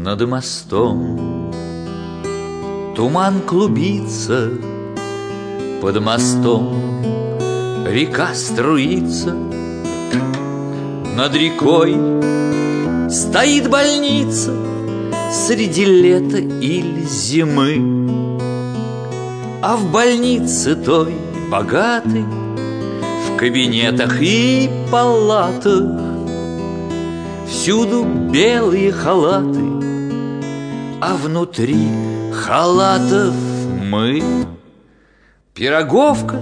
над мостом. Туман клубится под мостом, река струится. Над рекой стоит больница среди лета или зимы. А в больнице той богатой, в кабинетах и палатах всюду белые халаты, а внутри халатов мы. Пироговка,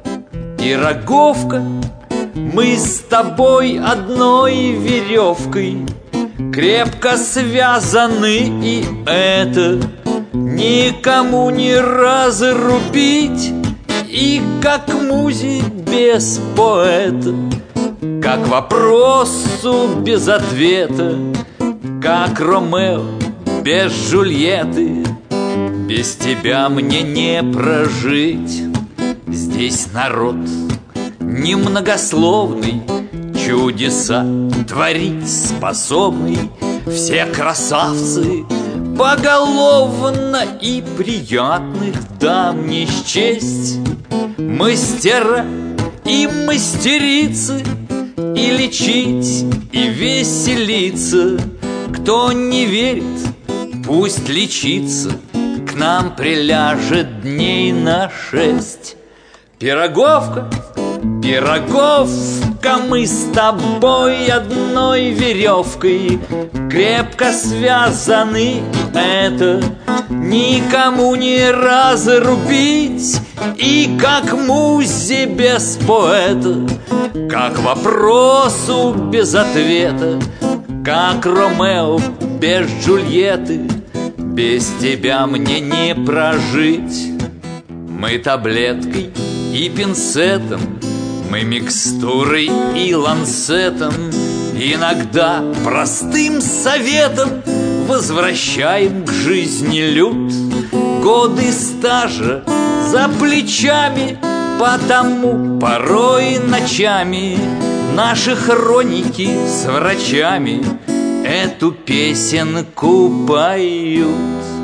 пироговка, мы с тобой одной веревкой крепко связаны, и это никому не разрубить. И как музи без поэта, как вопросу без ответа, как Ромео без Джульетты, без тебя мне не прожить. Здесь народ немногословный, чудеса творить способный. Все красавцы поголовно, и приятных дам не счесть. Мастера и мастерицы, и лечить, и веселиться. Кто не верит, пусть лечится, к нам приляжет дней на 6. Пироговка, пироговка, мы с тобой одной веревкой крепко связаны, и это никому не разрубить. И как музе без поэта, как вопросу без ответа, как Ромео без Джульетты, без тебя мне не прожить. Мы таблеткой и пинцетом, мы микстурой и ланцетом, иногда простым советом возвращаем к жизни люд. Годы стажа за плечами, потому порой ночами наши хроники с врачами эту песенку поют.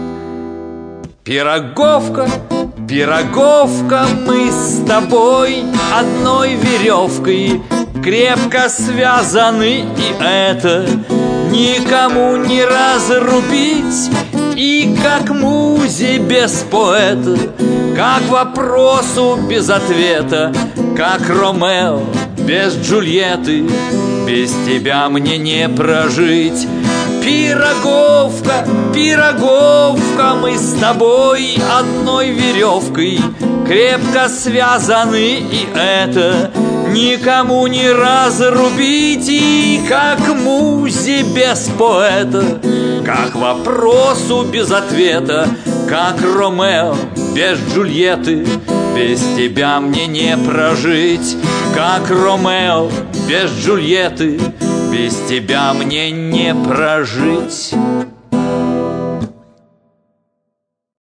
Пироговка, пироговка, мы с тобой одной веревкой крепко связаны, и это никому не разрубить. И как музе без поэта, как вопросу без ответа, как Ромео без Джульетты, без тебя мне не прожить. Пироговка, пироговка, мы с тобой одной веревкой крепко связаны, и это никому не разрубить. И как музе без поэта, как вопросу без ответа, как Ромео без Джульетты, без тебя мне не прожить. Как Ромео без Джульетты, без тебя мне не прожить.